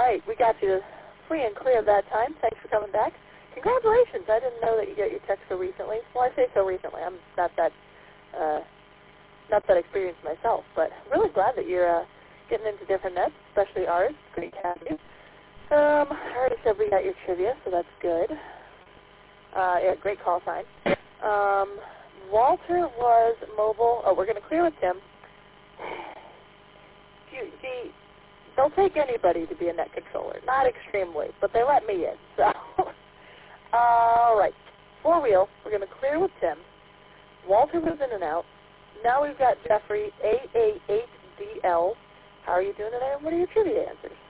right, we got you free and clear that time. Thanks for coming back. Congratulations. I didn't know that you got your text so recently. Well, I say so recently. I'm not that experienced myself, but I'm really glad that you're getting into different nets, especially ours. Great to have you. I already said we got your trivia, so that's good. Yeah, great call sign. Walter was mobile. Oh, we're going to clear with Tim. See, they'll take anybody to be a net controller. Not extremely, but they let me in. So, all right. For real, we're going to clear with Tim. Walter was in and out. Now we've got Jeffrey, AA8DL. How are you doing today, and what are your trivia answers?